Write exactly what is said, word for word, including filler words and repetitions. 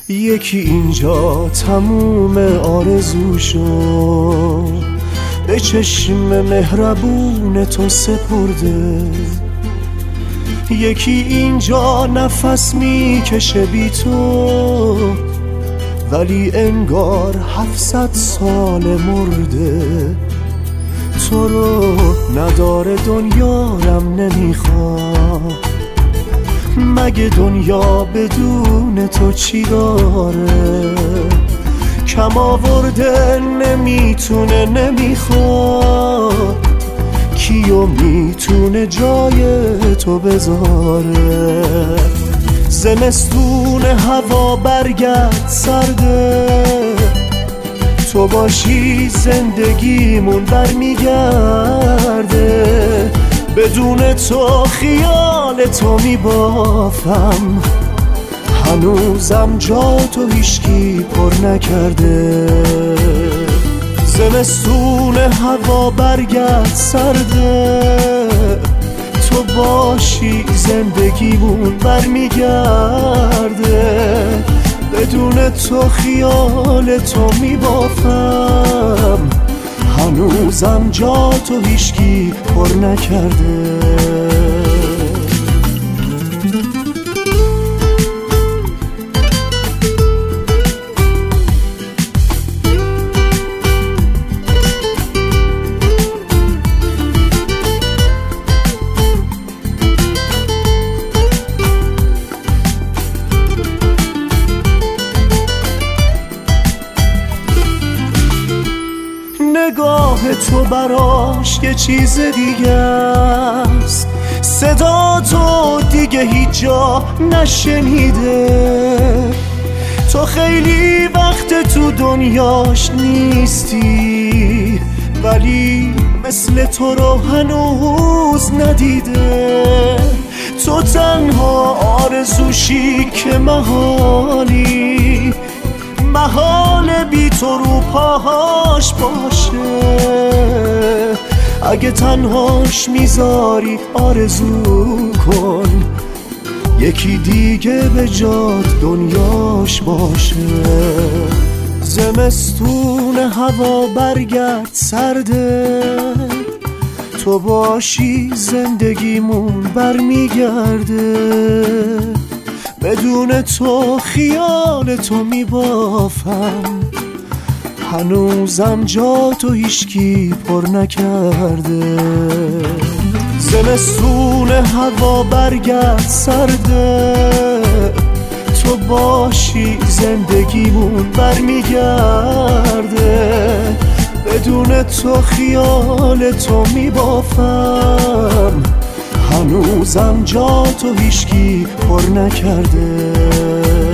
یکی اینجا تموم آرزوشو به چشم مهربون تو سپرده، یکی اینجا نفس میکشه بی تو ولی انگار هفتصد سال مرده. تو رو نداره دنیارم نمیخواد، مگه دنیا بدون تو چی داره؟ کم آورده نمیتونه نمیخواد، کیو میتونه جای تو بذاره؟ زمستون هوا برگرد سرده، تو باشی زندگیمون برمیگرده. بدون تو خیال تو میبافم، هنوزم جا تو هیچکی پر نکرده. زمستون هوا برگرد سرده، تو باشی زندگیمون برمیگرده. بدون تو خیال تو میبافم، هنوزم جا تو هیچکی پر نکرده. نگاه تو براش یه چیز دیگه است، صدا تو دیگه هیچ جا نشنیده. تو خیلی وقت تو دنیاش نیستی ولی مثل تو رو هنوز ندیده. تو تنها آرزوشی که محالی، محال بی تو رو پاهاش باشه. اگه تنهاش میذاری آرزو کن، یکی دیگه به جات دنیاش باشه. زمستون هوا برگرد سرده، تو باشی زندگیمون برمیگرده. بدون تو خیال تو میبافم، هنوزم جا تو هیچکی پر نکرده. زمستون هوا برگرد سرده، تو باشی زندگیمون برمیگرده. بدون تو خیال تو میبافم، هنوزم جا تو هیچکی پر نکرده.